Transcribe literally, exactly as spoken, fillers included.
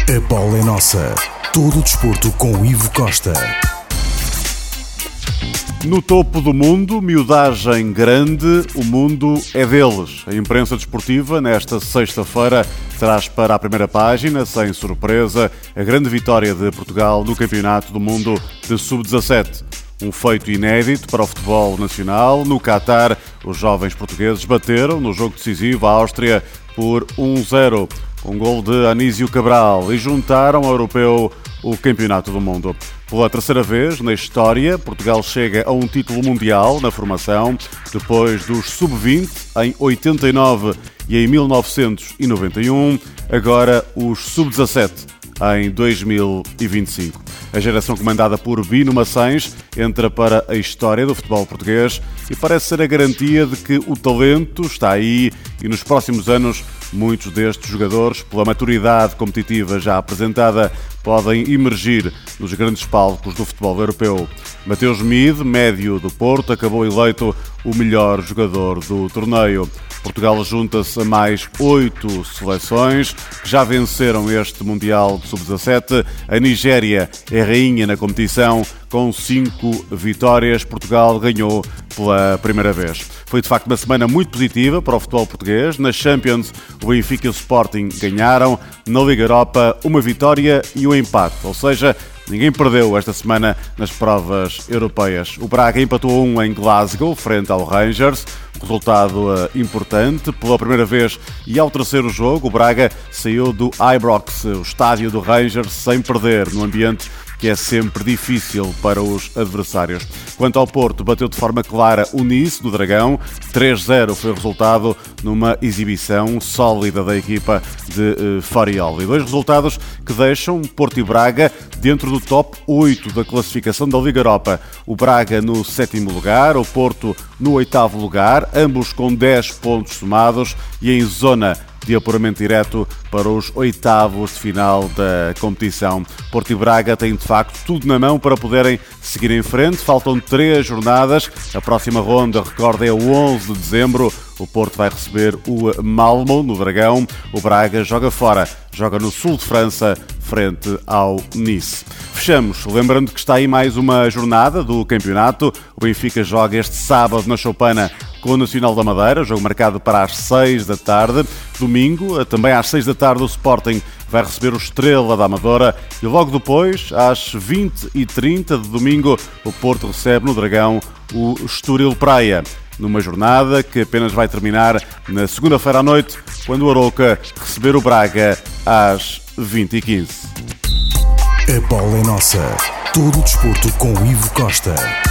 A bola é nossa. Todo o desporto com Ivo Costa. No topo do mundo, miudagem grande, o mundo é deles. A imprensa desportiva, nesta sexta-feira, traz para a primeira página, sem surpresa, a grande vitória de Portugal no Campeonato do Mundo de sub dezassete. Um feito inédito para o futebol nacional. No Qatar, os jovens portugueses bateram, no jogo decisivo, a Áustria por um zero, com um gol de Anísio Cabral, e juntaram ao europeu o Campeonato do Mundo. Pela terceira vez na história, Portugal chega a um título mundial na formação, depois dos sub vinte em oitenta e nove e em mil novecentos e noventa e um, agora os sub dezassete em dois mil e vinte e cinco. A geração comandada por Bino Maçães entra para a história do futebol português e parece ser a garantia de que o talento está aí e nos próximos anos muitos destes jogadores, pela maturidade competitiva já apresentada, podem emergir nos grandes palcos do futebol europeu. Mateus Mide, médio do Porto, acabou eleito o melhor jogador do torneio. Portugal junta-se a mais oito seleções que já venceram este Mundial de sub dezassete. A Nigéria é rainha na competição com cinco vitórias. Portugal ganhou pela primeira vez. Foi de facto uma semana muito positiva para o futebol português. Na Champions, o Benfica e o Sporting ganharam. Na Liga Europa, uma vitória e um empate. Ou seja, ninguém perdeu esta semana nas provas europeias. O Braga empatou um em Glasgow, frente ao Rangers. Resultado uh, importante. Pela primeira vez e ao terceiro jogo, o Braga saiu do Ibrox, o estádio do Rangers, sem perder, no ambiente que é sempre difícil para os adversários. Quanto ao Porto, bateu de forma clara o Nice do Dragão. três zero foi o resultado numa exibição sólida da equipa de uh, Farioli. Dois resultados que deixam Porto e Braga dentro do top oito da classificação da Liga Europa. O Braga no sétimo lugar, o Porto no oitavo lugar, ambos com dez pontos somados e em zona de apuramento direto para os oitavos de final da competição. Porto e Braga têm de facto tudo na mão para poderem seguir em frente. Faltam três jornadas. A próxima ronda, recorda, é o onze de dezembro. O Porto vai receber o Malmo no Dragão. O Braga joga fora, joga no sul de França, frente ao Nice. Fechamos, lembrando que está aí mais uma jornada do campeonato. O Benfica joga este sábado na Choupana com o Nacional da Madeira, jogo marcado para as seis da tarde. Domingo, também às seis da tarde, o Sporting vai receber o Estrela da Amadora e logo depois, às vinte e trinta de domingo, o Porto recebe no Dragão o Estoril Praia, numa jornada que apenas vai terminar na segunda-feira à noite, quando o Arouca receber o Braga às vinte e quinze. A bola é nossa. Todo o desporto com Ivo Costa.